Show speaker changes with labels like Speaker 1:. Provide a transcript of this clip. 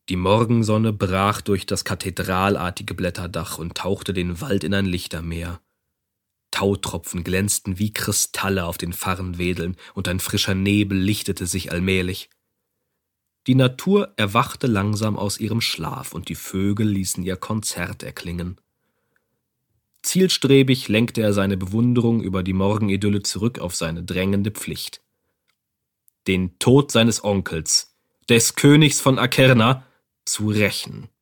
Speaker 1: Die Morgensonne brach durch das kathedralartige Blätterdach und tauchte den Wald in ein Lichtermeer. Tautropfen glänzten wie Kristalle auf den Farnwedeln, und ein frischer Nebel lichtete sich allmählich. Die Natur erwachte langsam aus ihrem Schlaf, und die Vögel ließen ihr Konzert erklingen. Zielstrebig lenkte er seine Bewunderung über die Morgenidylle zurück auf seine drängende Pflicht. Den Tod seines Onkels, des Königs von Akerna, zu rächen.